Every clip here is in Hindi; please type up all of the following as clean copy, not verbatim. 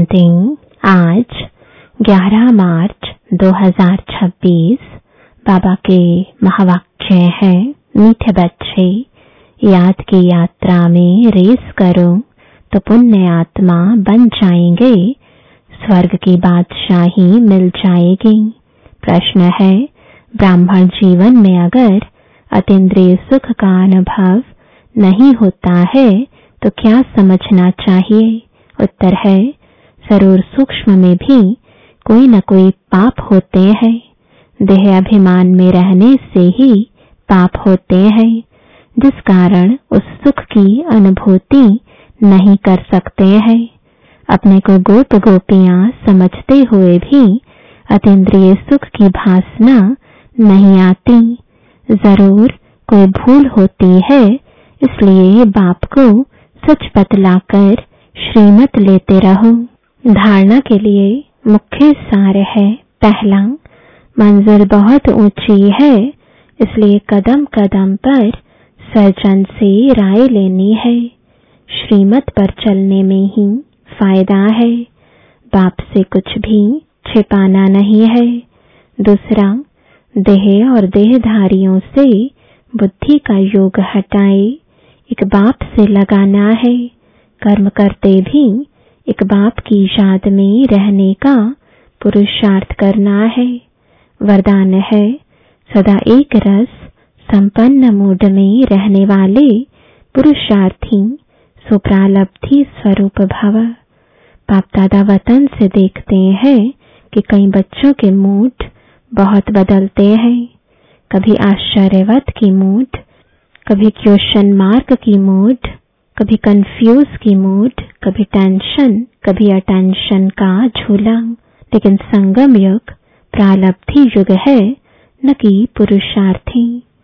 शांति। आज 11 मार्च 2026 बाबा के महावाक्य है, मीठे बच्चे याद की यात्रा में रेस करो तो पुण्य आत्मा बन जाएंगे, स्वर्ग की बादशाही मिल जाएगी। प्रश्न है, ब्राह्मण जीवन में अगर अतीन्द्रिय सुख का अनुभव नहीं होता है तो क्या समझना चाहिए? उत्तर है, जरूर सूक्ष्म में भी कोई न कोई पाप होते हैं। देह अभिमान में रहने से ही पाप होते हैं, जिस कारण उस सुख की अनुभूति नहीं कर सकते हैं। अपने को गोप गोपियां समझते हुए भी अतीन्द्रिय सुख की भासना नहीं आती। जरूर कोई भूल होती है, इसलिए बाप को सच बतलाकर श्रीमत लेते रहो। धारणा के लिए मुख्य सार है, पहला, मंजिल बहुत ऊंची है, इसलिए कदम कदम पर सज्जन से राय लेनी है। श्रीमत पर चलने में ही फायदा है, बाप से कुछ भी छिपाना नहीं है। दूसरा, देह और देहधारियों से बुद्धि का योग हटाए एक बाप से लगाना है। कर्म करते भी एक बाप की याद में रहने का पुरुषार्थ करना है। वरदान है, सदा एक रस संपन्न मूड में रहने वाले पुरुषार्थी सुप्रालब्धि स्वरूप भव। बाप दादा वतन से देखते हैं कि कई बच्चों के मूड बहुत बदलते हैं। कभी आश्चर्यवत की मूड, कभी क्वेश्चन मार्क की मूड, कभी कंफ्यूज की मूड, कभी टेंशन, कभी अटेंशन का झूला। लेकिन संगम युग प्रालब्धि युग है, न कि पुरुषार्थी।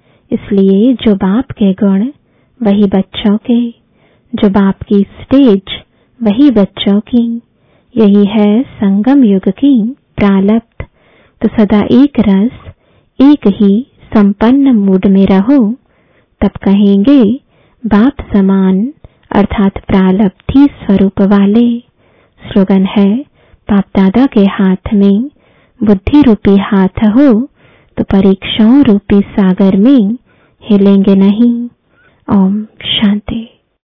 इसलिए जो बाप के गुण वही बच्चों के, जो बाप की स्टेज वही बच्चों की। यही है संगम युग की प्रालब्ध। तो सदा एक रस, एक ही संपन्न मूड में रहो, तब कहेंगे बाप समान, अर्थात प्रालब्धि स्वरूप वाले। स्लोगन है, बाप दादा के हाथ में बुद्धि रूपी हाथ हो तो परीक्षाओं रूपी सागर में हिलेंगे नहीं। ओम शांति।